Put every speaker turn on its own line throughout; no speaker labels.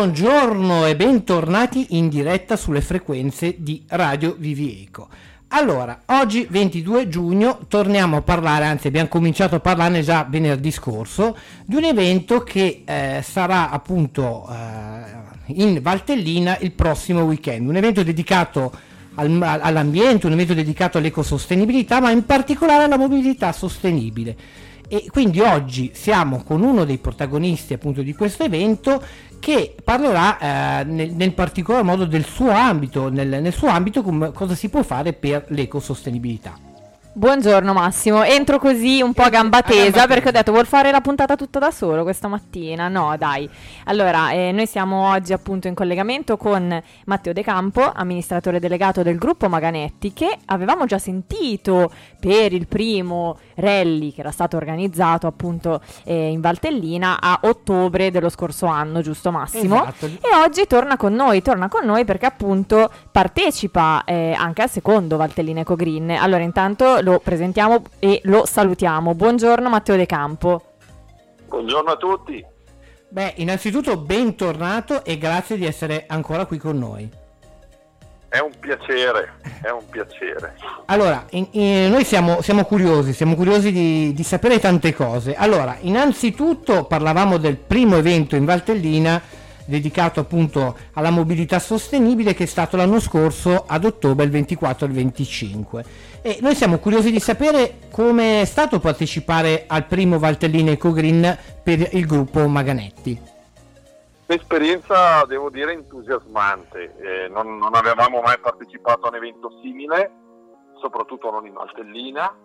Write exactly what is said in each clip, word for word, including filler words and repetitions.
Buongiorno e bentornati in diretta sulle frequenze di Radio Vivieco. Allora, oggi ventidue giugno torniamo a parlare, anzi abbiamo cominciato a parlarne già venerdì scorso, di un evento che eh, sarà appunto eh, in Valtellina il prossimo weekend, un evento dedicato al, all'ambiente, un evento dedicato all'ecosostenibilità, ma in particolare alla mobilità sostenibile. E quindi oggi siamo con uno dei protagonisti appunto di questo evento che parlerà eh, nel, nel particolar modo del suo ambito, nel, nel suo ambito come, cosa si può fare per l'ecosostenibilità.
Buongiorno Massimo, entro così un po' a gamba tesa perché ho detto vuol fare la puntata tutta da solo questa mattina, no dai. Allora eh, noi siamo oggi appunto in collegamento con Matteo De Campo, amministratore delegato del gruppo Maganetti, che avevamo già sentito per il primo rally che era stato organizzato appunto eh, in Valtellina a ottobre dello scorso anno, giusto Massimo?
Esatto.
E oggi torna con noi, torna con noi perché appunto partecipa eh, anche al secondo Valtellina Eco Green. Allora intanto lo presentiamo e lo salutiamo. Buongiorno Matteo De Campo.
Buongiorno a tutti.
Beh, innanzitutto bentornato e grazie di essere ancora qui con noi.
È un piacere, è un piacere.
Allora, in, in, noi siamo, siamo curiosi, siamo curiosi di, di sapere tante cose. Allora, innanzitutto parlavamo del primo evento in Valtellina dedicato appunto alla mobilità sostenibile che è stato l'anno scorso ad ottobre, il ventiquattro e il venticinque, e noi siamo curiosi di sapere come è stato partecipare al primo Valtellina Eco Green per il gruppo Maganetti.
Un'esperienza devo dire entusiasmante, eh, non, non avevamo mai partecipato a un evento simile, soprattutto non in Valtellina,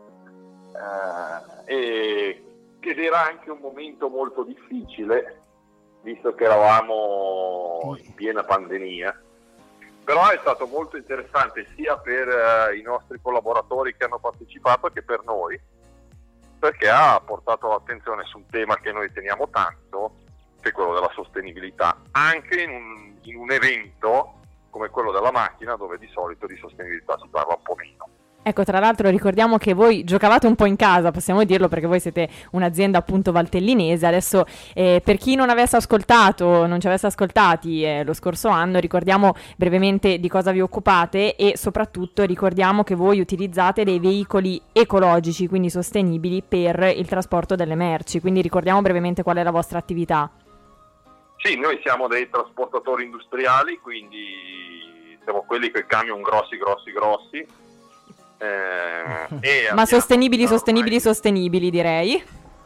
eh, e ed era anche un momento molto difficile visto che eravamo in piena pandemia, però è stato molto interessante sia per uh, i nostri collaboratori che hanno partecipato che per noi, perché ha portato attenzione su un tema che noi teniamo tanto, che è quello della sostenibilità, anche in un, in un evento come quello della macchina, dove di solito di sostenibilità si parla un po' meno.
Ecco, tra l'altro ricordiamo che voi giocavate un po' in casa, possiamo dirlo, perché voi siete un'azienda appunto valtellinese. Adesso eh, per chi non avesse ascoltato, non ci avesse ascoltati eh, lo scorso anno, ricordiamo brevemente di cosa vi occupate e soprattutto ricordiamo che voi utilizzate dei veicoli ecologici, quindi sostenibili, per il trasporto delle merci. Quindi ricordiamo brevemente qual è la vostra attività.
Sì, noi siamo dei trasportatori industriali, quindi siamo quelli che camion grossi, grossi, grossi. Eh, e
Ma sostenibili,
ormai,
sostenibili, sostenibili direi.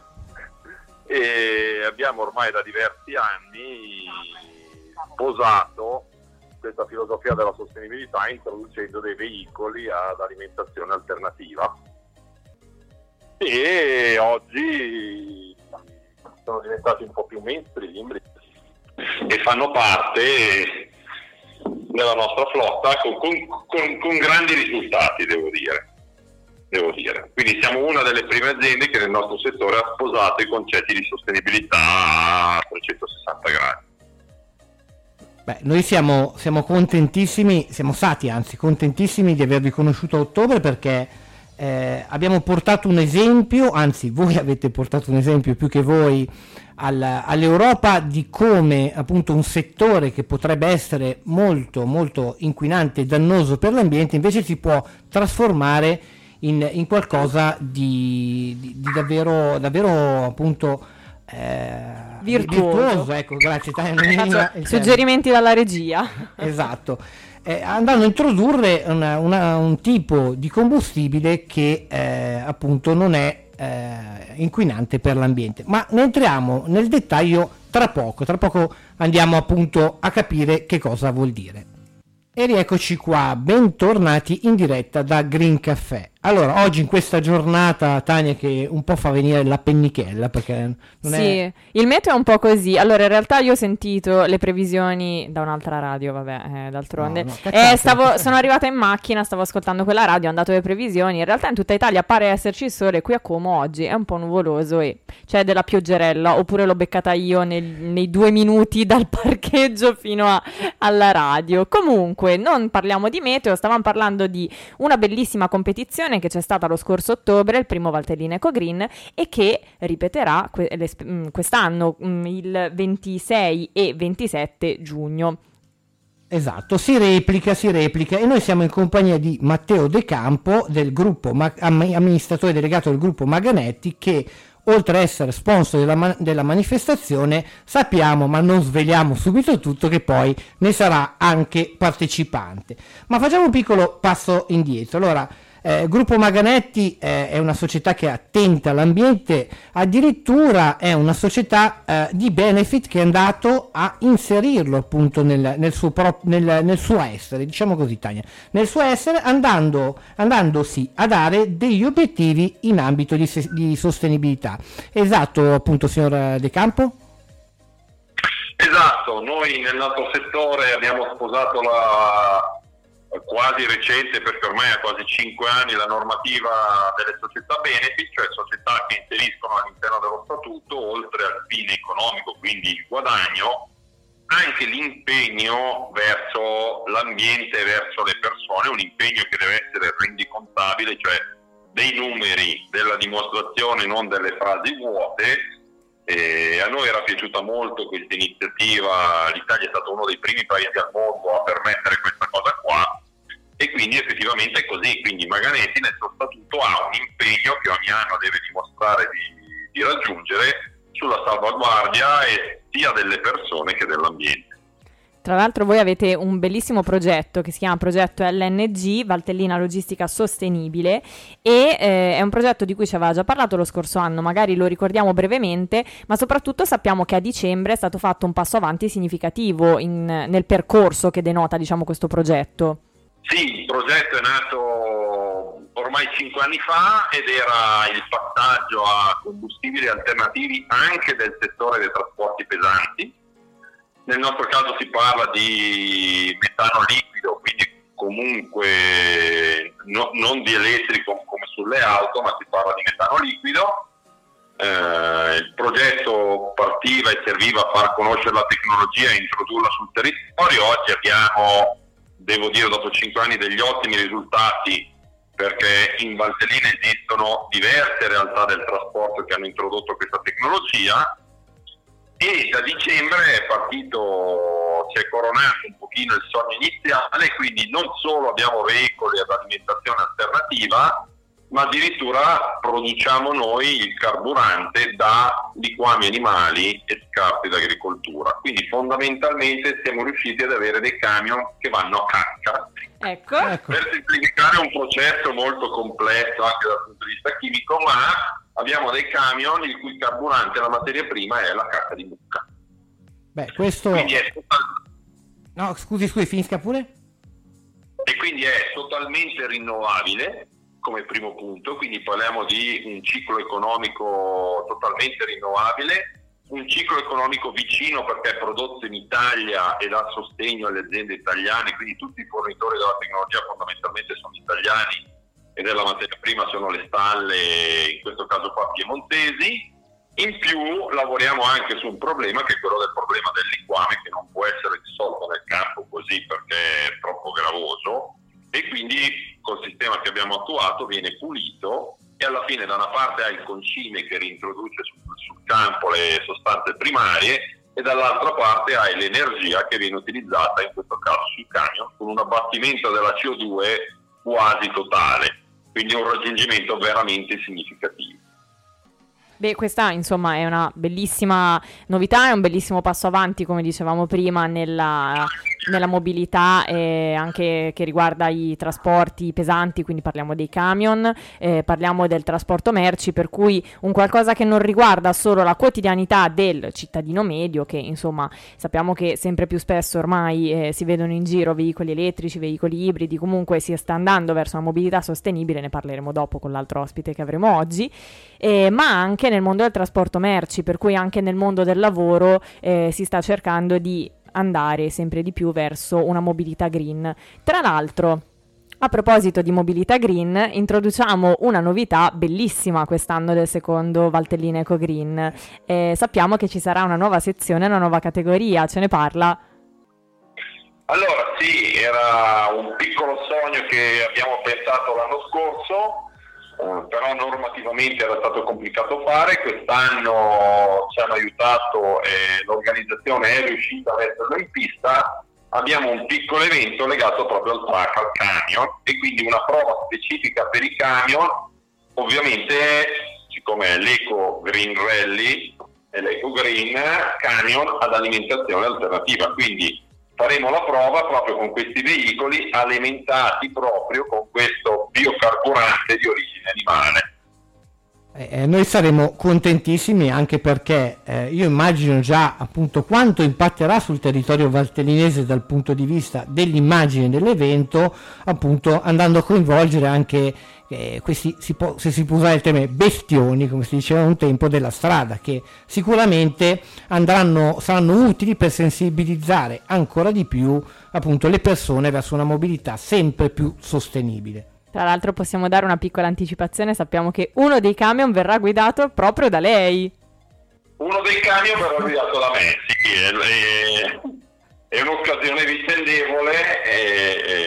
E abbiamo ormai da diversi anni sposato questa filosofia della sostenibilità introducendo dei veicoli ad alimentazione alternativa, e oggi sono diventati un po' più mainstream e fanno parte della nostra flotta con, con, con, con grandi risultati, devo dire. devo dire. Quindi siamo una delle prime aziende che nel nostro settore ha sposato i concetti di sostenibilità a trecentosessanta gradi.
Beh, noi siamo, siamo contentissimi, siamo stati anzi contentissimi di avervi conosciuto a ottobre, perché eh, abbiamo portato un esempio, anzi voi avete portato un esempio più che voi All, all'Europa di come appunto un settore che potrebbe essere molto molto inquinante e dannoso per l'ambiente invece si può trasformare in, in qualcosa di, di, di davvero davvero appunto eh,
virtuoso.
virtuoso. Ecco, grazie. Tania,
suggerimenti dalla regia.
Esatto. Eh, andando a introdurre una, una, un tipo di combustibile che eh, appunto non è Eh, inquinante per l'ambiente, ma ne entriamo nel dettaglio tra poco tra poco andiamo appunto a capire che cosa vuol dire. E rieccoci qua, bentornati in diretta da Green Café. Allora, oggi in questa giornata, Tania, che un po' fa venire la pennichella, perché non
sì,
è...
il meteo è un po' così. Allora, in realtà io ho sentito le previsioni da un'altra radio, vabbè, eh, d'altronde.
No, no,
eh, stavo, sono arrivata in macchina, stavo ascoltando quella radio, ho dato le previsioni. In realtà in tutta Italia pare esserci il sole, qui a Como oggi è un po' nuvoloso e c'è della pioggerella, oppure l'ho beccata io nel, nei due minuti dal parcheggio fino a, alla radio. Comunque, non parliamo di meteo, stavamo parlando di una bellissima competizione manifestazione che c'è stata lo scorso ottobre, il primo Valtellina Eco Green, e che ripeterà que- quest'anno il ventisei e ventisette giugno.
Esatto, si replica, si replica e noi siamo in compagnia di Matteo De Campo, del gruppo amministratore delegato del gruppo Maganetti, che oltre a essere sponsor della, man- della manifestazione sappiamo, ma non sveliamo subito tutto, che poi ne sarà anche partecipante. Ma facciamo un piccolo passo indietro. Allora, eh, Gruppo Maganetti eh, è una società che è attenta all'ambiente, addirittura è una società eh, di benefit che è andato a inserirlo appunto nel, nel, suo pro- nel, nel suo essere, diciamo così Tania, nel suo essere andando, andandosi a dare degli obiettivi in ambito di, se- di sostenibilità. Esatto appunto, signor De Campo?
Esatto, noi nel nostro settore abbiamo sposato la quasi recente, perché ormai ha quasi cinque anni, la normativa delle società benefit, cioè società che inseriscono all'interno dello statuto, oltre al fine economico, quindi il guadagno, anche l'impegno verso l'ambiente e verso le persone, un impegno che deve essere rendicontabile, cioè dei numeri, della dimostrazione, non delle frasi vuote. E a noi era piaciuta molto questa iniziativa, l'Italia è stato uno dei primi paesi al mondo a permettere questa cosa qua, e quindi effettivamente è così. Quindi Maganetti nel suo statuto ha un impegno che ogni anno deve dimostrare di, di raggiungere sulla salvaguardia e sia delle persone che dell'ambiente.
Tra l'altro voi avete un bellissimo progetto che si chiama Progetto L N G, Valtellina Logistica Sostenibile, e eh, è un progetto di cui ci aveva già parlato lo scorso anno, magari lo ricordiamo brevemente, ma soprattutto sappiamo che a dicembre è stato fatto un passo avanti significativo in, nel percorso che denota, diciamo, questo progetto.
Sì, il progetto è nato ormai cinque anni fa ed era il passaggio a combustibili alternativi anche del settore dei trasporti pesanti. Nel nostro caso si parla di metano liquido, quindi comunque no, non di elettrico come sulle auto, ma si parla di metano liquido. Eh, il progetto partiva e serviva a far conoscere la tecnologia e introdurla sul territorio. Oggi abbiamo, devo dire, dopo cinque anni degli ottimi risultati, perché in Valtellina esistono diverse realtà del trasporto che hanno introdotto questa tecnologia. E da dicembre è partito, si è coronato un pochino il sogno iniziale, quindi non solo abbiamo veicoli ad alimentazione alternativa, ma addirittura produciamo noi il carburante da liquami animali e scarti d'agricoltura. Quindi fondamentalmente siamo riusciti ad avere dei camion che vanno a cacca,
ecco.
per semplificare un processo molto complesso anche dal punto di vista chimico, ma abbiamo dei camion il cui carburante, la materia prima, è la cacca di mucca.
Beh, questo...
Quindi è total...
No, scusi, scusi, finisca pure.
E quindi è totalmente rinnovabile come primo punto, quindi parliamo di un ciclo economico totalmente rinnovabile, un ciclo economico vicino perché è prodotto in Italia e dà sostegno alle aziende italiane, quindi tutti i fornitori della tecnologia fondamentalmente sono italiani e della materia prima sono le stalle, in questo caso qua piemontesi. In più lavoriamo anche su un problema che è quello del problema del liquame, che non può essere risolto nel campo così perché è troppo gravoso, e quindi col sistema che abbiamo attuato viene pulito e alla fine da una parte ha il concime che rintroduce sul, sul campo le sostanze primarie e dall'altra parte hai l'energia che viene utilizzata in questo caso sui camion con un abbattimento della C O due quasi totale, quindi un raggiungimento veramente significativo.
Beh, questa insomma è una bellissima novità, è un bellissimo passo avanti, come dicevamo prima, nella, nella mobilità e anche che riguarda i trasporti pesanti, quindi parliamo dei camion, eh, parliamo del trasporto merci, per cui un qualcosa che non riguarda solo la quotidianità del cittadino medio, che insomma sappiamo che sempre più spesso ormai eh, si vedono in giro veicoli elettrici, veicoli ibridi, comunque si sta andando verso una mobilità sostenibile, ne parleremo dopo con l'altro ospite che avremo oggi, eh, ma anche nel mondo del trasporto merci, per cui anche nel mondo del lavoro eh, si sta cercando di andare sempre di più verso una mobilità green. Tra l'altro, a proposito di mobilità green, introduciamo una novità bellissima quest'anno del secondo Valtellina Eco Green. Eh, sappiamo che ci sarà una nuova sezione, una nuova categoria, ce ne parla?
Allora sì, era un piccolo sogno che abbiamo pensato l'anno scorso, Uh, però normativamente era stato complicato fare. Quest'anno ci hanno aiutato e l'organizzazione è riuscita a metterlo in pista. Abbiamo un piccolo evento legato proprio al track, al camion, e quindi una prova specifica per i camion, ovviamente siccome è l'Eco Green Rally e l'Eco Green Camion ad alimentazione alternativa, quindi faremo la prova proprio con questi veicoli alimentati proprio con questo biocarburante di origine animale.
Eh, noi saremo contentissimi, anche perché eh, io immagino già appunto quanto impatterà sul territorio valtellinese dal punto di vista dell'immagine dell'evento, appunto andando a coinvolgere anche eh, questi, si può, se si può usare il termine, bestioni, come si diceva un tempo, della strada, che sicuramente andranno, saranno utili per sensibilizzare ancora di più appunto le persone verso una mobilità sempre più sostenibile.
Tra l'altro possiamo dare una piccola anticipazione, sappiamo che uno dei camion verrà guidato proprio da lei.
Uno dei camion verrà guidato da me, sì, è, è, è un'occasione vicendevole e, e,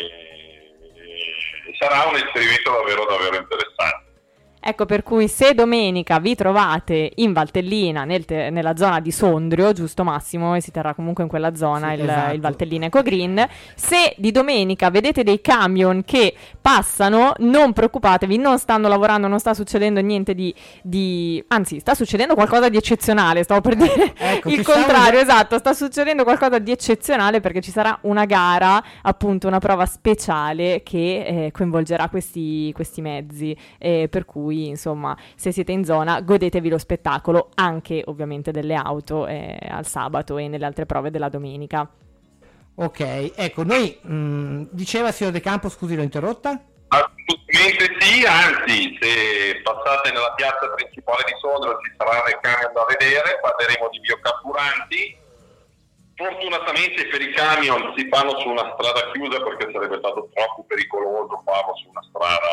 e sarà un esperimento davvero davvero interessante.
Ecco, per cui se domenica vi trovate in Valtellina, nel te- nella zona di Sondrio, giusto Massimo, e si terrà comunque in quella zona,
sì,
il,
esatto.
il Valtellina Eco Green, se di domenica vedete dei camion che passano, non preoccupatevi, non stanno lavorando, non sta succedendo niente di... di... anzi, sta succedendo qualcosa di eccezionale, stavo per dire
ecco,
il contrario, esatto, sta succedendo qualcosa di eccezionale perché ci sarà una gara, appunto una prova speciale che eh, coinvolgerà questi, questi mezzi, eh, per cui insomma se siete in zona godetevi lo spettacolo anche ovviamente delle auto eh, al sabato e nelle altre prove della domenica.
Ok, ecco, noi mh, diceva signor De Campo, scusi l'ho interrotta?
Assolutamente sì, anzi se passate nella piazza principale di Sondrio ci saranno i camion da vedere, parleremo di biocarburanti. Fortunatamente per i camion si fanno su una strada chiusa perché sarebbe stato troppo pericoloso farlo su una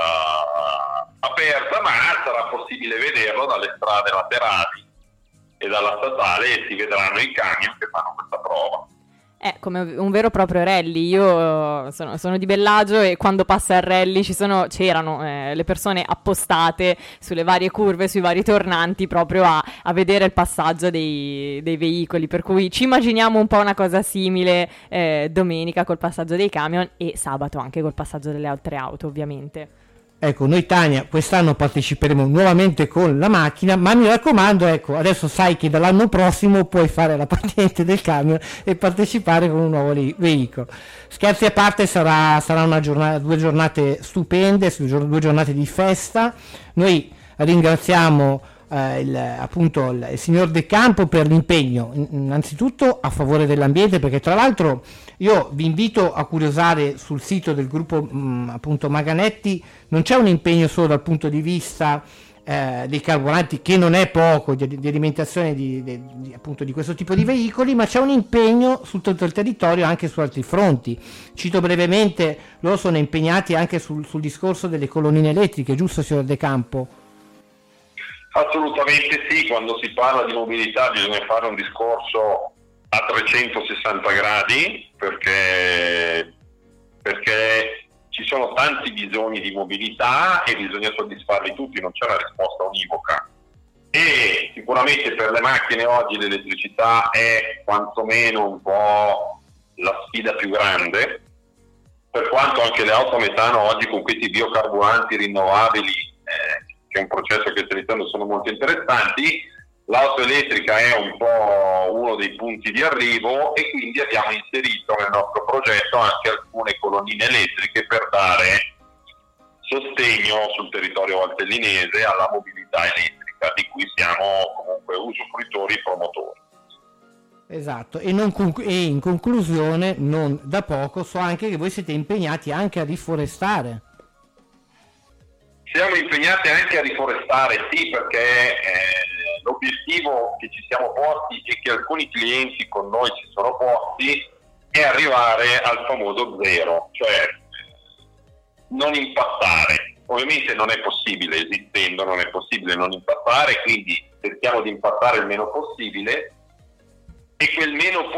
strada aperta, ma sarà possibile vederlo dalle strade laterali e dalla statale e si vedranno i camion che fanno questa prova.
È come un vero e proprio rally. Io sono, sono di Bellagio e quando passa il rally ci sono, c'erano eh, le persone appostate sulle varie curve, sui vari tornanti proprio a, a vedere il passaggio dei, dei veicoli, per cui ci immaginiamo un po' una cosa simile eh, domenica col passaggio dei camion e sabato anche col passaggio delle altre auto ovviamente.
Ecco, noi Tania quest'anno parteciperemo nuovamente con la macchina, ma mi raccomando, ecco, adesso sai che dall'anno prossimo puoi fare la patente del camion e partecipare con un nuovo li- veicolo. Scherzi a parte, sarà, sarà una giornata, due giornate stupende, due giornate di festa. Noi ringraziamo eh, il, appunto il, il signor De Campo per l'impegno, innanzitutto a favore dell'ambiente, perché tra l'altro io vi invito a curiosare sul sito del gruppo mh, appunto Maganetti, non c'è un impegno solo dal punto di vista eh, dei carburanti, che non è poco, di, di alimentazione di, di, di, appunto di questo tipo di veicoli, ma c'è un impegno su tutto il territorio anche su altri fronti. Cito brevemente, loro sono impegnati anche sul, sul discorso delle colonnine elettriche, giusto signor De Campo?
Assolutamente sì, quando si parla di mobilità bisogna fare un discorso a trecentosessanta gradi perché, perché ci sono tanti bisogni di mobilità e bisogna soddisfarli tutti, non c'è una risposta univoca. E sicuramente per le macchine oggi l'elettricità è quantomeno un po' la sfida più grande, per quanto anche le auto a metano oggi con questi biocarburanti rinnovabili, eh, che è un processo che sto iniziando, sono molto interessanti. L'auto elettrica è un po' uno dei punti di arrivo e quindi abbiamo inserito nel nostro progetto anche alcune colonnine elettriche per dare sostegno sul territorio valtellinese alla mobilità elettrica, di cui siamo comunque usufruitori e promotori.
Esatto, e, non conc- e in conclusione, non da poco, so anche che voi siete impegnati anche a riforestare.
Siamo impegnati anche a riforestare, sì, perché eh, l'obiettivo che ci siamo posti e che alcuni clienti con noi ci sono posti è arrivare al famoso zero, cioè non impattare. Ovviamente non è possibile, esistendo non è possibile non impattare, quindi cerchiamo di impattare il meno possibile e quel meno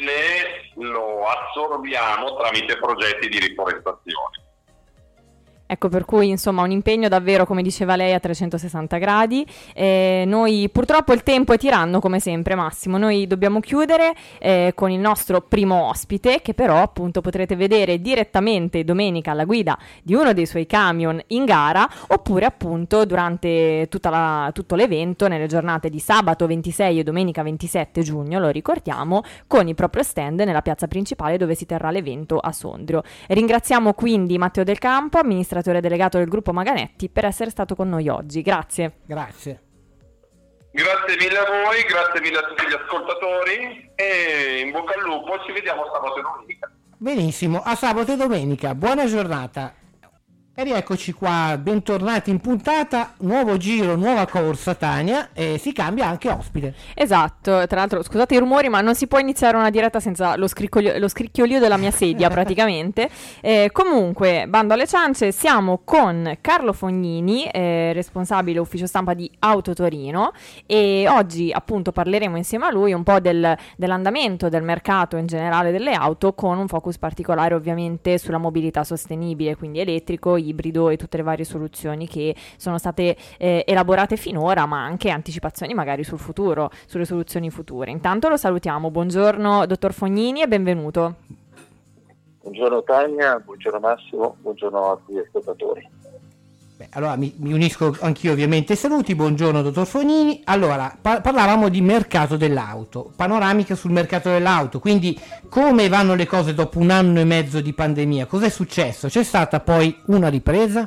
possibile lo assorbiamo tramite progetti di riforestazione.
Ecco, per cui insomma un impegno davvero, come diceva lei, a trecentosessanta gradi. Eh, noi purtroppo il tempo è tiranno come sempre, Massimo, noi dobbiamo chiudere eh, con il nostro primo ospite, che però appunto potrete vedere direttamente domenica alla guida di uno dei suoi camion in gara, oppure appunto durante tutta la, tutto l'evento nelle giornate di sabato ventisei e domenica ventisette giugno, lo ricordiamo, con il proprio stand nella piazza principale dove si terrà l'evento a Sondrio. Ringraziamo quindi Matteo Del Campo, amministratore delegato del gruppo Maganetti, per essere stato con noi oggi. Grazie.
Grazie.
Grazie mille a voi, grazie mille a tutti gli ascoltatori e in bocca al lupo, ci vediamo sabato e domenica.
Benissimo, a sabato e domenica, buona giornata. E rieccoci qua, bentornati in puntata, nuovo giro, nuova corsa Tania, e si cambia anche ospite.
Esatto, tra l'altro scusate i rumori, ma non si può iniziare una diretta senza lo, scricchiolio, lo scricchiolio della mia sedia praticamente. Eh, comunque, bando alle ciance, siamo con Carlo Fognini, eh, responsabile ufficio stampa di Auto Torino, e oggi appunto parleremo insieme a lui un po' del, dell'andamento del mercato in generale delle auto, con un focus particolare ovviamente sulla mobilità sostenibile, quindi elettrico, ibrido e tutte le varie soluzioni che sono state eh, elaborate finora, ma anche anticipazioni magari sul futuro, sulle soluzioni future. Intanto lo salutiamo. Buongiorno dottor Fognini e benvenuto.
Buongiorno Tania, buongiorno Massimo, buongiorno a tutti gli ascoltatori.
Beh, allora mi, mi unisco anch'io ovviamente ai saluti. Buongiorno dottor Fognini. Allora, par- parlavamo di mercato dell'auto, panoramica sul mercato dell'auto, quindi come vanno le cose dopo un anno e mezzo di pandemia? Cos'è successo? C'è stata poi una ripresa?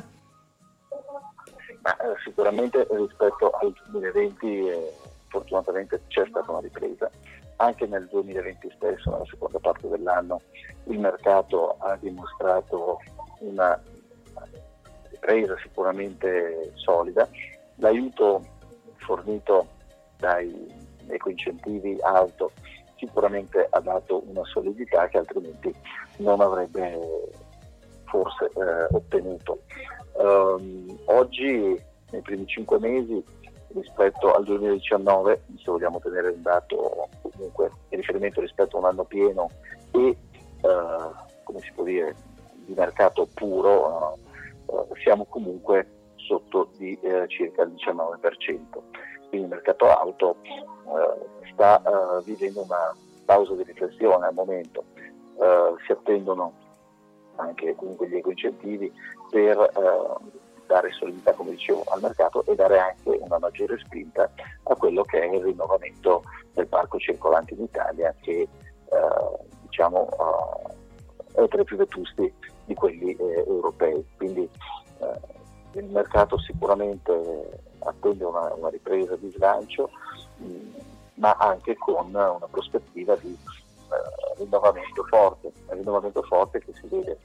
Ma, eh, sicuramente rispetto al duemilaventi eh, fortunatamente c'è stata una ripresa. Anche nel duemilaventi stesso, nella seconda parte dell'anno, il mercato ha dimostrato una ripresa sicuramente solida. L'aiuto fornito dai ecoincentivi auto sicuramente ha dato una solidità che altrimenti non avrebbe forse eh, ottenuto. Um, oggi, nei primi cinque mesi, rispetto al duemiladiciannove, se vogliamo tenere un dato comunque in riferimento rispetto a un anno pieno e eh, come si può dire di mercato puro, eh, siamo comunque sotto di eh, circa il diciannove per cento. Quindi il mercato auto eh, sta eh, vivendo una pausa di riflessione al momento. Eh, si attendono anche comunque gli ecoincentivi per eh, dare solidità, come dicevo, al mercato e dare anche una maggiore spinta a quello che è il rinnovamento del parco circolante in Italia, che eh, diciamo eh, è tra i più vetusti di quelli eh, europei. Quindi eh, il mercato sicuramente attende una, una ripresa di slancio, mh, ma anche con una prospettiva di eh, rinnovamento forte, un rinnovamento forte che si vede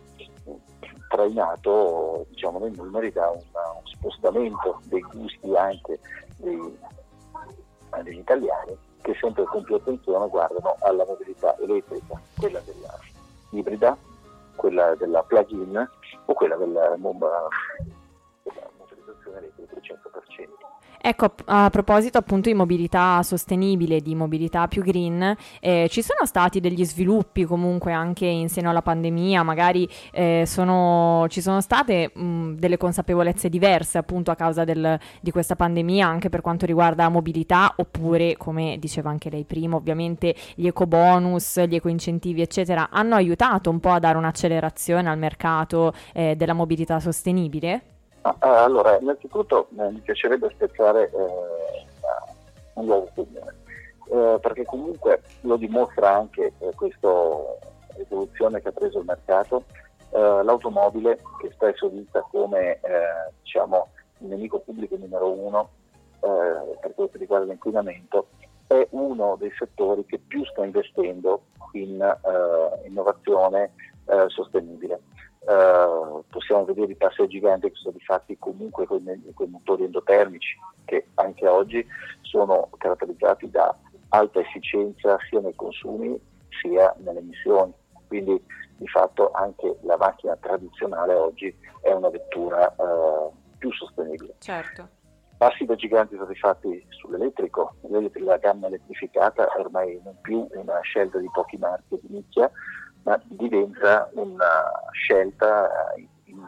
trainato, diciamo, nei numeri da una, un spostamento dei gusti anche dei, degli italiani, che sempre con più attenzione guardano alla mobilità elettrica, quella della ibrida, quella della plug-in o quella della, della motorizzazione elettrica al cento per cento.
Ecco, a proposito appunto di mobilità sostenibile, di mobilità più green, eh, ci sono stati degli sviluppi comunque anche in seno alla pandemia, magari eh, sono, ci sono state mh, delle consapevolezze diverse appunto a causa del, di questa pandemia anche per quanto riguarda la mobilità, oppure come diceva anche lei prima, ovviamente gli ecobonus, gli ecoincentivi eccetera hanno aiutato un po' a dare un'accelerazione al mercato eh, della mobilità sostenibile?
Allora, innanzitutto eh, mi piacerebbe spezzare eh, un nuovo comune, eh, perché comunque lo dimostra anche eh, questa evoluzione che ha preso il mercato. Eh, l'automobile, che spesso è vista come eh, diciamo, il nemico pubblico numero uno eh, per quello che riguarda l'inquinamento, è uno dei settori che più sta investendo in eh, innovazione eh, sostenibile. Uh, possiamo vedere i passi giganti che sono stati fatti comunque con i motori endotermici, che anche oggi sono caratterizzati da alta efficienza sia nei consumi sia nelle emissioni. Quindi di fatto anche la macchina tradizionale oggi è una vettura uh, più sostenibile.
Certo.
Passi da giganti sono stati fatti sull'elettrico. La gamma elettrificata è ormai non più una scelta di pochi marchi di nicchia, ma diventa una scelta in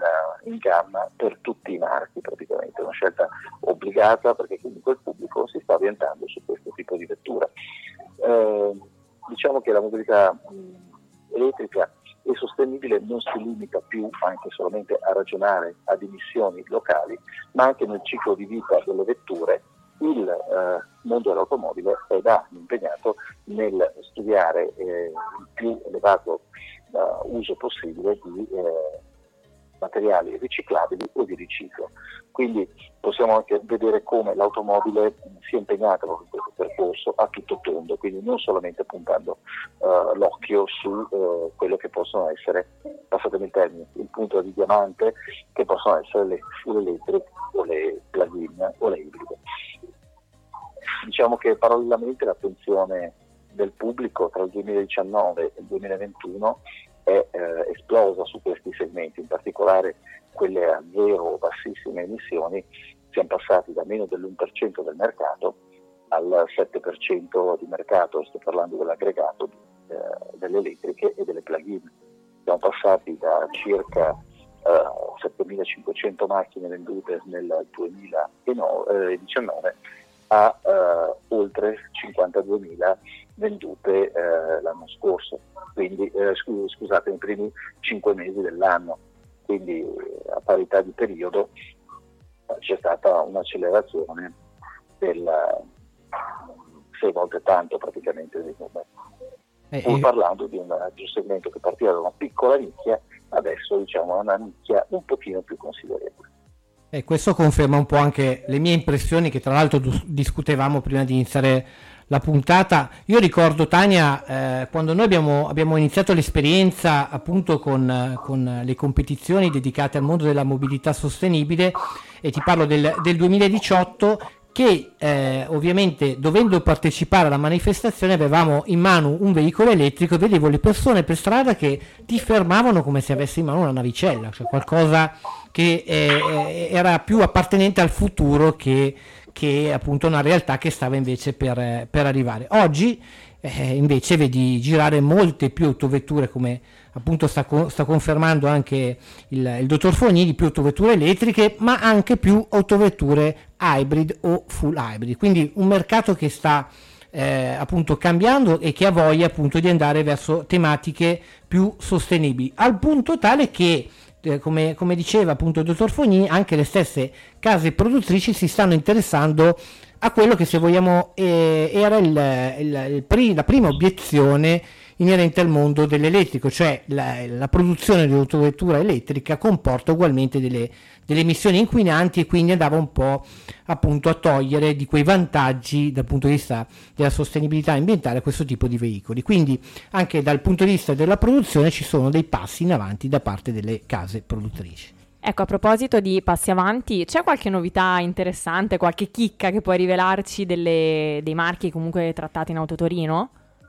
in gamma per tutti i marchi praticamente, una scelta obbligata perché comunque il pubblico si sta orientando su questo tipo di vettura. Eh, diciamo che la mobilità mh, elettrica e sostenibile non si limita più anche solamente a ragionare ad emissioni locali, ma anche nel ciclo di vita delle vetture. Il eh, mondo dell'automobile è da impegnato nel studiare eh, il più elevato uh, uso possibile di eh, materiali riciclabili o di riciclo. Quindi possiamo anche vedere come l'automobile sia impegnata in questo percorso a tutto tondo, quindi non solamente puntando uh, l'occhio su uh, quello che possono essere, passatemi il termine, il punto di diamante, che possono essere le full electric o le plug-in o le ibride. Diciamo che parallelamente l'attenzione del pubblico tra il duemiladiciannove e il duemilaventuno è eh, esplosa su questi segmenti, in particolare quelle a zero o bassissime emissioni. Siamo passati da meno dell'uno per cento del mercato al sette per cento di mercato, sto parlando dell'aggregato eh, delle elettriche e delle plug-in. Siamo passati da circa eh, settemilacinquecento macchine vendute nel duemiladiciannove a eh, oltre cinquantaduemila vendute eh, l'anno scorso, quindi eh, scus- scusate, nei primi cinque mesi dell'anno, quindi eh, a parità di periodo eh, c'è stata un'accelerazione del sei volte tanto praticamente dei numeri.
Eh,
Pur
eh.
parlando di un, di un segmento che partiva da una piccola nicchia, adesso diciamo è una nicchia un pochino più considerevole.
E questo conferma un po' anche le mie impressioni, che tra l'altro dus- discutevamo prima di iniziare la puntata. Io ricordo, Tania, eh, quando noi abbiamo, abbiamo iniziato l'esperienza appunto con, con le competizioni dedicate al mondo della mobilità sostenibile, e ti parlo del, del duemiladiciotto, che eh, ovviamente dovendo partecipare alla manifestazione avevamo in mano un veicolo elettrico e vedevo le persone per strada che ti fermavano come se avessi in mano una navicella, cioè qualcosa che eh, era più appartenente al futuro che, che appunto una realtà che stava invece per, per arrivare. Oggi eh, invece vedi girare molte più autovetture, come appunto sta, sta confermando anche il, il dottor Fognini, più autovetture elettriche, ma anche più autovetture hybrid o full hybrid, quindi un mercato che sta eh, appunto cambiando e che ha voglia appunto di andare verso tematiche più sostenibili, al punto tale che eh, come, come diceva appunto il dottor Fognini, anche le stesse case produttrici si stanno interessando a quello che, se vogliamo, eh, era il, il, il pri- la prima obiezione inerente al mondo dell'elettrico, cioè la, la produzione di autovettura elettrica comporta ugualmente delle, delle emissioni inquinanti, e quindi andava un po' appunto a togliere di quei vantaggi dal punto di vista della sostenibilità ambientale questo tipo di veicoli. Quindi anche dal punto di vista della produzione ci sono dei passi in avanti da parte delle case produttrici.
Ecco, a proposito di passi avanti, c'è qualche novità interessante, qualche chicca che puoi rivelarci delle, dei marchi comunque trattati in Autotorino?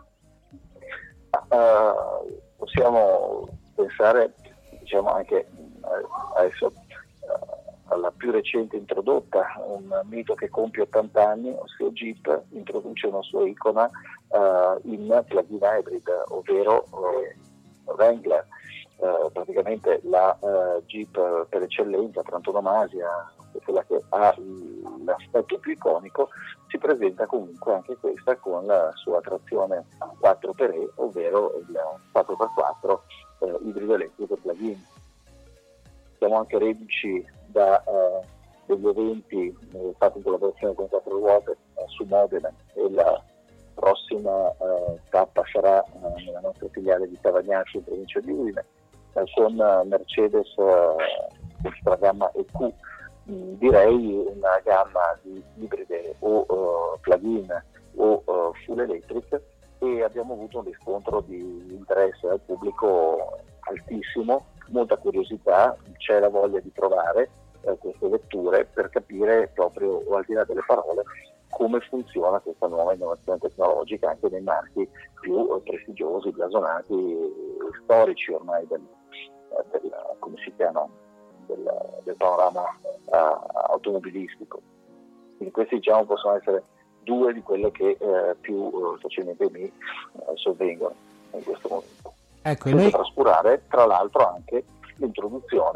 Uh, possiamo pensare, diciamo, anche uh, adesso uh, alla più recente introdotta, un mito che compie ottanta anni, ossia Jeep introduce una sua icona uh, in plug-in hybrid, ovvero uh, Wrangler. Uh, praticamente la uh, Jeep per eccellenza, per antonomasia, quella che ha l'aspetto più iconico, si presenta comunque anche questa con la sua trazione quattro per E, ovvero il quattro per quattro eh, ibrido elettrico plug-in. Siamo anche reduci da eh, degli eventi eh, fatti in collaborazione con Quattro Ruote eh, su Modena, e la prossima eh, tappa sarà eh, nella nostra filiale di Cavagnaccio in provincia di Udine, eh, con eh, Mercedes eh, extra gamma E Q. Direi una gamma di ibride o uh, plug-in o uh, full electric, e abbiamo avuto un riscontro di interesse al pubblico altissimo, molta curiosità, c'è la voglia di provare uh, queste vetture per capire proprio, al di là delle parole, come funziona questa nuova innovazione tecnologica anche nei marchi più uh, prestigiosi, blasonati, storici ormai del, del come si chiama? Del, del panorama uh, automobilistico. Quindi questi, diciamo, possono essere due di quelle che uh, più uh, facilmente mi uh, sovvengono in questo momento.
Ecco,
senza
noi...
trascurare tra l'altro anche l'introduzione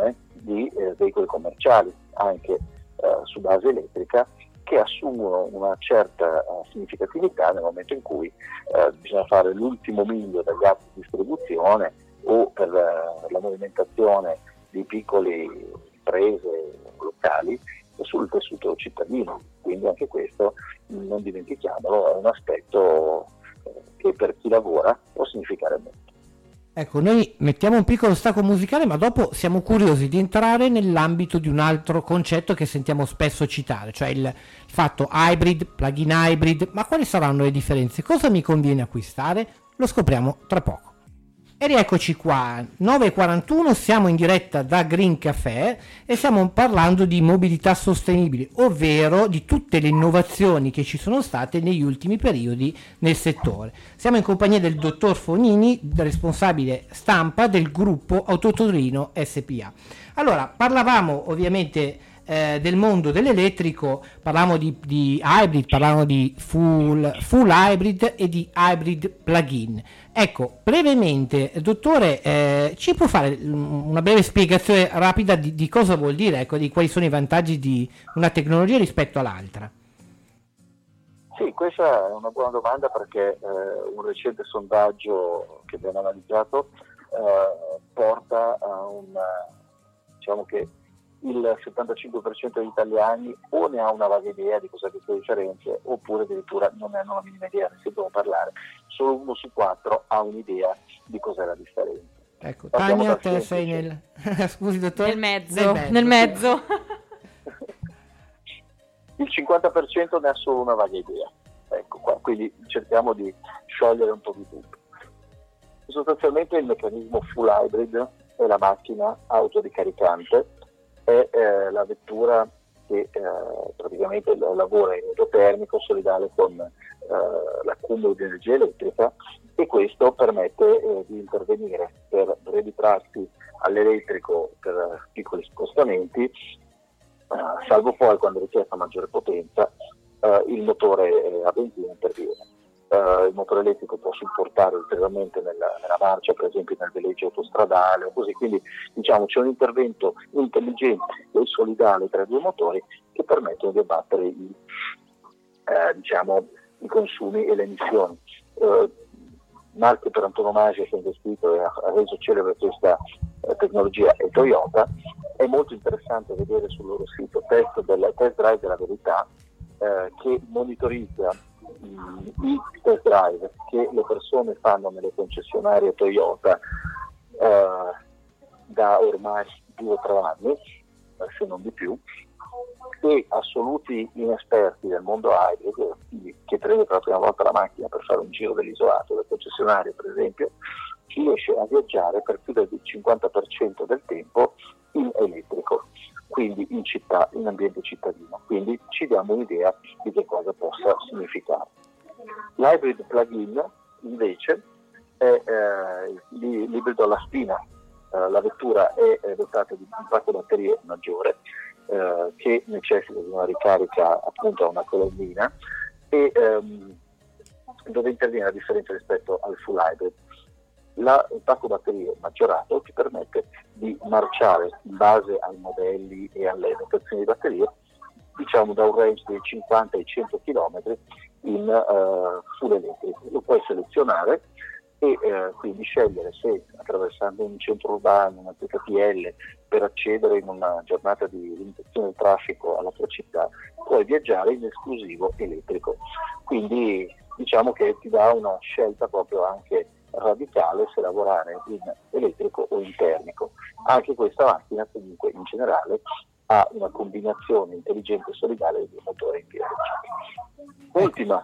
di eh, veicoli commerciali, anche eh, su base elettrica, che assumono una certa uh, significatività nel momento in cui uh, bisogna fare l'ultimo miglio dagli atti di distribuzione o per uh, la movimentazione di piccole imprese locali sul tessuto cittadino. Quindi anche questo, non dimentichiamolo, è un aspetto uh, che per chi lavora può significare molto.
Ecco, noi mettiamo un piccolo stacco musicale, ma dopo siamo curiosi di entrare nell'ambito di un altro concetto che sentiamo spesso citare, cioè il fatto hybrid, plug-in hybrid. Ma quali saranno le differenze? Cosa mi conviene acquistare? Lo scopriamo tra poco. E rieccoci qua, nove e quarantuno, siamo in diretta da Green Café e stiamo parlando di mobilità sostenibile, ovvero di tutte le innovazioni che ci sono state negli ultimi periodi nel settore. Siamo in compagnia del dottor Fognini, responsabile stampa del gruppo Autotorino S P A. Allora, parlavamo ovviamente eh, del mondo dell'elettrico, parlavamo di, di hybrid, parlavamo di full, full hybrid e di hybrid plug-in. Ecco, brevemente, dottore, eh, ci può fare una breve spiegazione rapida di, di cosa vuol dire, ecco, di quali sono i vantaggi di una tecnologia rispetto all'altra?
Sì, questa è una buona domanda, perché eh, un recente sondaggio che abbiamo analizzato eh, porta a un, diciamo che il settantacinque per cento degli italiani o ne ha una vaga idea di cosa sono le differenze, oppure addirittura non ne hanno la minima idea, ne sentono parlare. Solo uno su quattro ha un'idea di cos'è la differenza.
Ecco, Tania, te sei nel scusi dottore?
Nel mezzo, nel mezzo. Nel mezzo.
Il cinquanta per cento ne ha solo una vaga idea. Ecco qua, quindi cerchiamo di sciogliere un po' di tutto. Sostanzialmente il meccanismo full hybrid è la macchina autoricaricante, è eh, la vettura che eh, praticamente lavora in endotermico solidale con eh, l'accumulo di energia elettrica, e questo permette eh, di intervenire per brevi tratti all'elettrico per uh, piccoli spostamenti, uh, salvo poi quando richiesta maggiore potenza uh, il motore a benzina interviene. Uh, il motore elettrico può supportare ulteriormente nella, nella marcia, per esempio nel veleggio autostradale o così, quindi diciamo c'è un intervento intelligente e solidale tra i due motori che permettono di abbattere i, eh, diciamo, i consumi e le emissioni. Uh, marchio per antonomasia che ha investito e ha, ha reso celebre questa eh, tecnologia è Toyota. È molto interessante vedere sul loro sito test del test drive della verità, eh, che monitorizza i test drive che le persone fanno nelle concessionarie Toyota eh, da ormai due o tre anni, se non di più, e assoluti inesperti del mondo hybrid, che prende per la prima volta la macchina per fare un giro dell'isolato del concessionario, per esempio, riesce a viaggiare per più del cinquanta per cento del tempo in elettrico, quindi in città, in ambiente cittadino. Quindi ci diamo un'idea di che cosa possa significare. L'hybrid plug-in invece è eh, l'ibrido alla spina. Eh, la vettura è, è dotata di un pacco batterie maggiore, eh, che necessita di una ricarica appunto a una colonnina, e ehm, dove interviene la differenza rispetto al full hybrid. La, il pacco batterie maggiorato ti permette di marciare in base ai modelli e alle dotazioni di batterie, diciamo da un range di cinquanta ai cento chilometri in uh, full elettrico. Lo puoi selezionare e uh, quindi scegliere se, attraversando un centro urbano, una T K P L, per accedere in una giornata di limitazione del traffico alla tua città, puoi viaggiare in esclusivo elettrico. Quindi diciamo che ti dà una scelta proprio anche radicale se lavorare in elettrico o in termico. Anche questa macchina comunque in generale ha una combinazione intelligente e solidale di motore in biologico. Ultima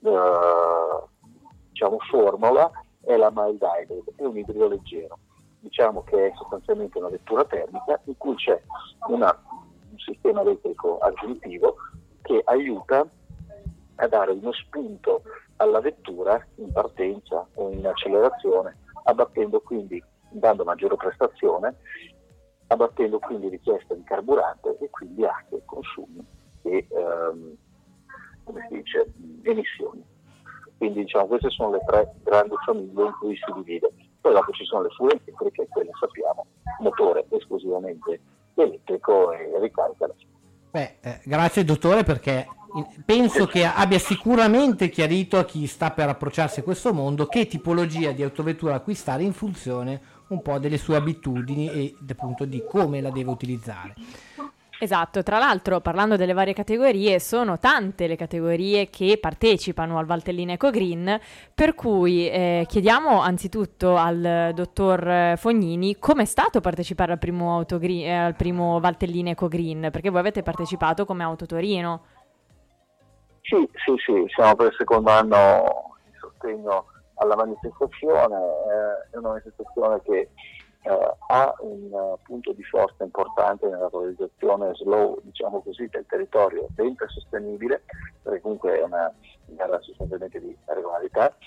eh, diciamo formula è la mild hybrid, è un ibrido leggero. Diciamo che è sostanzialmente una vettura termica in cui c'è una, un sistema elettrico aggiuntivo che aiuta a dare uno spunto alla vettura in partenza o in accelerazione, abbattendo quindi, dando maggiore prestazione, abbattendo quindi richiesta di carburante e quindi anche consumi e ehm, come si dice, emissioni. Quindi diciamo queste sono le tre grandi famiglie in cui si divide. Poi dopo ci sono le full elettriche, quelle sappiamo, motore esclusivamente ricaricala.
Beh, eh, grazie dottore, perché penso che abbia sicuramente chiarito a chi sta per approcciarsi a questo mondo che tipologia di autovettura acquistare in funzione un po' delle sue abitudini e appunto di come la deve utilizzare.
Esatto, tra l'altro parlando delle varie categorie, sono tante le categorie che partecipano al Valtellina Eco Green, per cui eh, chiediamo anzitutto al dottor Fognini come è stato partecipare al primo, Autogri- eh, al primo Valtellina Eco Green, perché voi avete partecipato come Autotorino.
Sì, sì, sì, siamo per il secondo anno di sostegno alla manifestazione, eh, è una manifestazione che eh, ha un uh, punto di forza importante nella valorizzazione slow, diciamo così, del territorio dentro e sostenibile, perché comunque è una gara sostanzialmente di regolarità,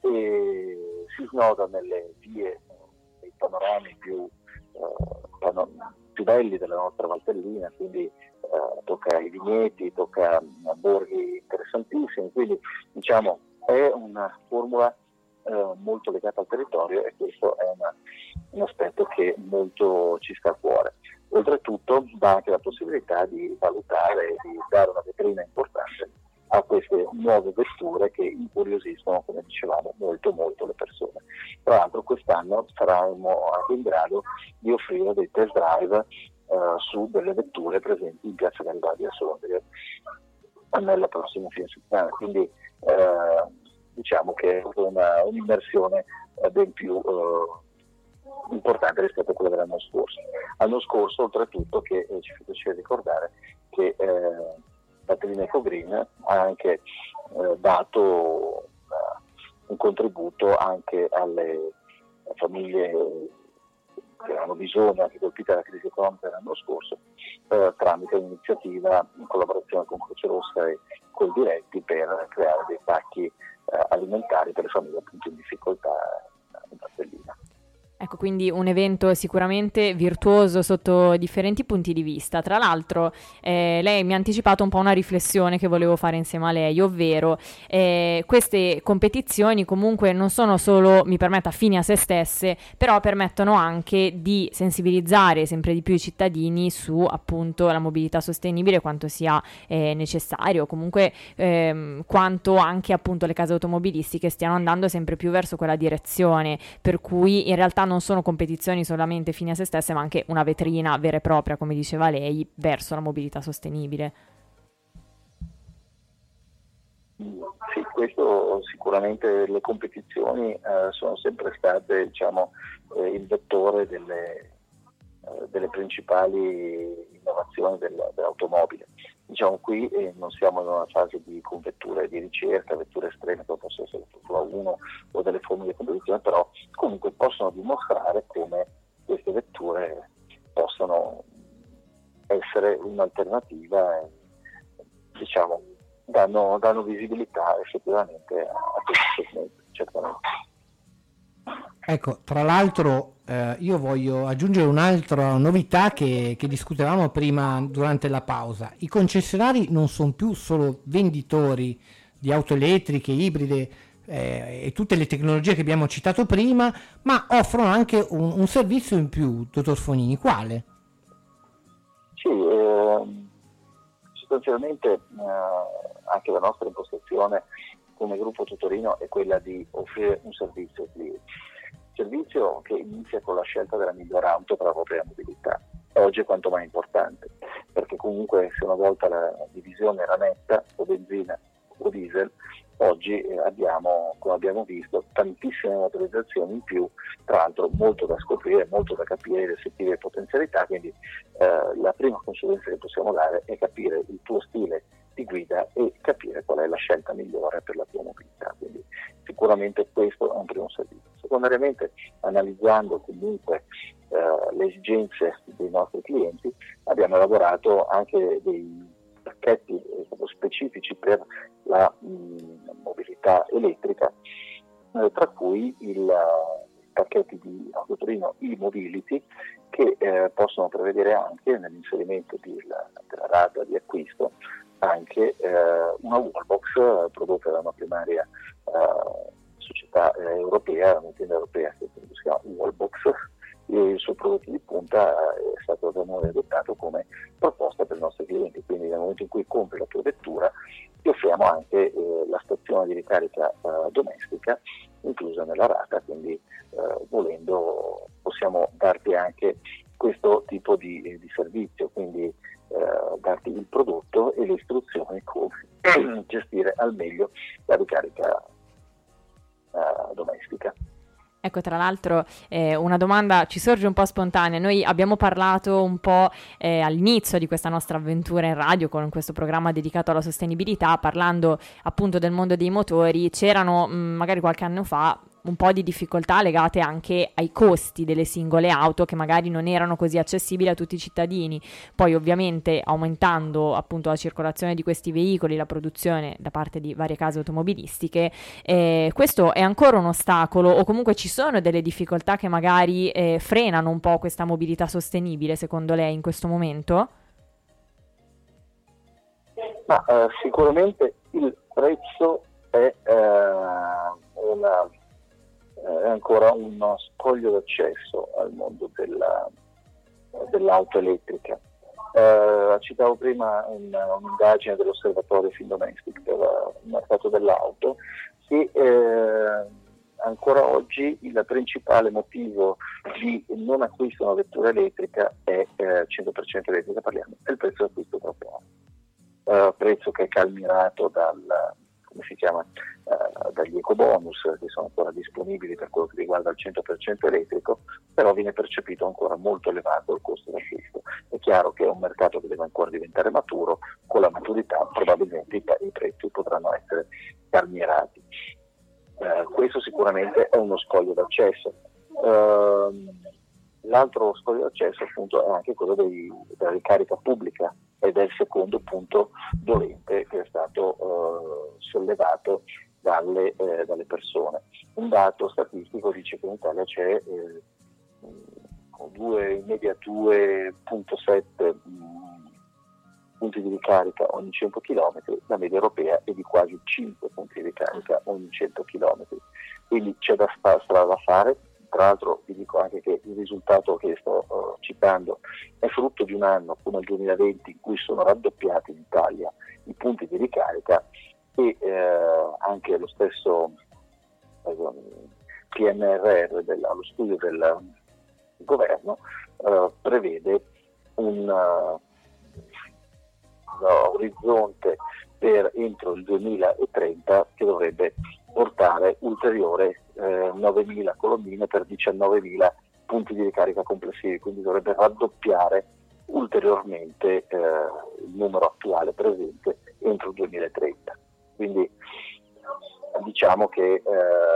e si snoda nelle vie, nei panorami più, uh, panom- più belli della nostra Valtellina, quindi Uh, tocca i vigneti, tocca uh, borghi interessantissimi, quindi diciamo è una formula uh, molto legata al territorio, e questo è una, un aspetto che molto ci sta a cuore. Oltretutto dà anche la possibilità di valutare e di dare una vetrina importante a queste nuove vetture che incuriosiscono, come dicevamo, molto molto le persone. Tra l'altro quest'anno saremo anche in grado di offrire dei test drive Uh, su delle vetture presenti in Piazza Garibaldi a Sondrio nella prossima fine settimana, quindi uh, diciamo che è una, un'immersione uh, ben più uh, importante rispetto a quella dell'anno scorso. L'anno scorso, oltretutto, che eh, ci fa piacere ricordare che eh, Valtellina Eco Green ha anche eh, dato uh, un contributo anche alle famiglie che avevano bisogno, anche colpite dalla crisi economica dell'anno scorso, eh, tramite un'iniziativa in collaborazione con Croce Rossa e col Diretti per creare dei pacchi eh, alimentari per le famiglie appunto in difficoltà in Valtellina.
Ecco, quindi un evento sicuramente virtuoso sotto differenti punti di vista. Tra l'altro eh, lei mi ha anticipato un po' una riflessione che volevo fare insieme a lei, ovvero eh, queste competizioni comunque non sono solo, mi permetta, fini a se stesse, però permettono anche di sensibilizzare sempre di più i cittadini su appunto la mobilità sostenibile, quanto sia eh, necessario, comunque ehm, quanto anche appunto le case automobilistiche stiano andando sempre più verso quella direzione, per cui in realtà non sono competizioni solamente fini a se stesse, ma anche una vetrina vera e propria, come diceva lei, verso la mobilità sostenibile.
Sì, questo sicuramente. Le competizioni eh, sono sempre state, diciamo, eh, il vettore delle, eh, delle principali innovazioni del, dell'automobile. Diciamo qui eh, non siamo in una fase di con vetture di ricerca, vetture estreme come possono essere la Formula uno o delle formule di competizione, però comunque possono dimostrare come queste vetture possono essere un'alternativa, eh, diciamo, danno, danno visibilità effettivamente a questo segmento, certamente.
Ecco, tra l'altro eh, io voglio aggiungere un'altra novità che, che discutevamo prima durante la pausa. I concessionari non sono più solo venditori di auto elettriche, ibride eh, e tutte le tecnologie che abbiamo citato prima, ma offrono anche un, un servizio in più, dottor Fognini. Quale?
Sì, eh, sostanzialmente eh, anche la nostra impostazione come gruppo Tutorino è quella di offrire un servizio al cliente. Servizio che inizia con la scelta della migliore auto per la propria mobilità. Oggi è quanto mai importante, perché comunque se una volta la divisione era netta, o benzina o diesel, oggi eh, abbiamo, come abbiamo visto, tantissime motorizzazioni in più, tra l'altro molto da scoprire, molto da capire le effettive potenzialità, quindi eh, la prima consulenza che possiamo dare è capire il tuo stile di guida e capire qual è la scelta migliore per la tua mobilità, quindi sicuramente questo è un primo servizio. Secondariamente, analizzando comunque eh, le esigenze dei nostri clienti, abbiamo elaborato anche dei pacchetti eh, specifici per la mh, mobilità elettrica, eh, tra cui il, uh, i pacchetti di Autotorino e-Mobility che eh, possono prevedere anche nell'inserimento di, la, della rata di acquisto anche eh, una wallbox eh, prodotta da una primaria eh, società eh, europea, un'azienda europea che si chiama Wallbox, e i suoi prodotti di punta eh, stato da noi adottato come proposta per i nostri clienti. Quindi nel momento in cui compri la tua vettura ti offriamo anche eh, la stazione di ricarica eh, domestica inclusa nella rata, quindi eh, volendo possiamo darti anche questo tipo di, di servizio, quindi eh, darti il prodotto e le istruzioni come gestire al meglio la ricarica eh, domestica.
Ecco, tra l'altro eh, una domanda ci sorge un po' spontanea. Noi abbiamo parlato un po' eh, all'inizio di questa nostra avventura in radio con questo programma dedicato alla sostenibilità, parlando appunto del mondo dei motori. C'erano mh, magari qualche anno fa un po' di difficoltà legate anche ai costi delle singole auto che magari non erano così accessibili a tutti i cittadini. Poi ovviamente aumentando appunto la circolazione di questi veicoli, la produzione da parte di varie case automobilistiche, eh, questo è ancora un ostacolo, o comunque ci sono delle difficoltà che magari eh, frenano un po' questa mobilità sostenibile secondo lei in questo momento?
Ma eh, sicuramente il prezzo è eh, una è ancora uno scoglio d'accesso al mondo della, dell'auto elettrica. Eh, citavo prima un, un'indagine dell'Osservatorio Findomestic per il mercato dell'auto che eh, ancora oggi il principale motivo di non acquisto di una vettura elettrica è eh, cento per cento elettrica, parliamo, è il prezzo d'acquisto troppo alto, eh, prezzo che è calmirato dal come si chiama, eh, dagli ecobonus che sono ancora disponibili per quello che riguarda il cento per cento elettrico, però viene percepito ancora molto elevato il costo d'acquisto. È chiaro che è un mercato che deve ancora diventare maturo, con la maturità probabilmente i, i prezzi potranno essere calmierati. Eh, questo sicuramente è uno scoglio d'accesso. Eh, l'altro scoglio d'accesso appunto è anche quello dei, della ricarica pubblica, ed è il secondo punto dolente che è stato eh, sollevato dalle, eh, dalle persone. Un dato statistico dice che in Italia c'è eh, due, in media due virgola sette mh, punti di ricarica ogni cento chilometri, la media europea è di quasi cinque punti di ricarica ogni cento chilometri, quindi c'è da strada da fare. Tra l'altro vi dico anche che il risultato che sto uh, citando è frutto di un anno come il duemilaventi in cui sono raddoppiati in Italia i punti di ricarica e eh, anche lo stesso eh, P N R R, della, lo studio del governo, eh, prevede un uh, no, orizzonte per entro il duemilatrenta che dovrebbe portare ulteriore eh, novemila colonnine per diciannovemila punti di ricarica complessivi, quindi dovrebbe raddoppiare ulteriormente eh, il numero attuale presente entro il duemilatrenta. Quindi diciamo che eh,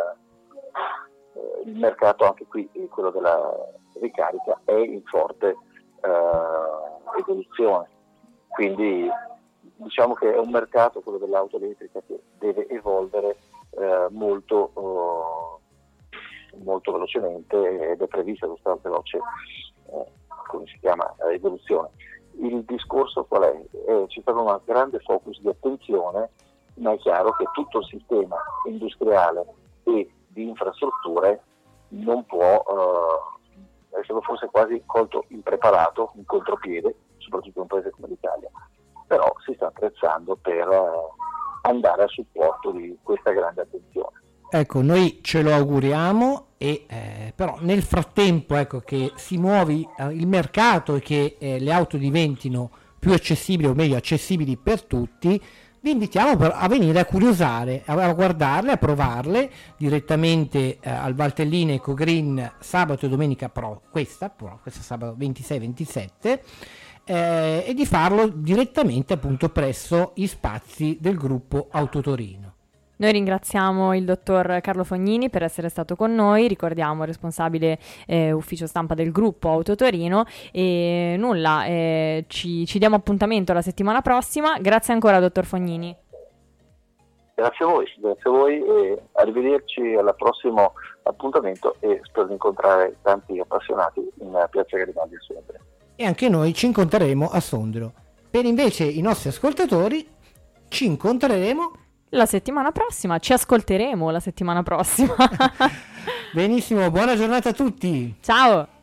il mercato anche qui, quello della ricarica, è in forte eh, evoluzione, quindi diciamo che è un mercato, quello dell'auto elettrica, che deve evolvere eh, molto, oh, molto velocemente, ed è prevista questa veloce eh, come si chiama, evoluzione. Il discorso qual è? Eh, c'è stato un grande focus di attenzione, ma è chiaro che tutto il sistema industriale e di infrastrutture non può eh, essere forse quasi colto impreparato, in contropiede, soprattutto in un paese come l'Italia, però si sta attrezzando per eh, andare a supporto di questa grande attenzione.
Ecco, noi ce lo auguriamo, e eh, però nel frattempo, ecco, che si muovi eh, il mercato e che eh, le auto diventino più accessibili, o meglio accessibili per tutti, vi invitiamo per, a venire a curiosare, a, a guardarle, a provarle direttamente eh, al Valtellina Eco Green sabato e domenica pro, questa, pro, questa sabato ventisei ventisette, eh, e di farlo direttamente appunto presso i spazi del gruppo Autotorino.
Noi ringraziamo il dottor Carlo Fognini per essere stato con noi, ricordiamo responsabile eh, ufficio stampa del gruppo Autotorino, e nulla, eh, ci, ci diamo appuntamento la settimana prossima. Grazie ancora dottor Fognini.
Grazie a voi, grazie a voi e arrivederci al prossimo appuntamento, e spero di incontrare tanti appassionati in Piazza Garibaldi a Sondrio.
E anche noi ci incontreremo a Sondrio. Per invece i nostri ascoltatori ci incontreremo
la settimana prossima, ci ascolteremo la settimana prossima.
Benissimo, buona giornata a tutti.
Ciao.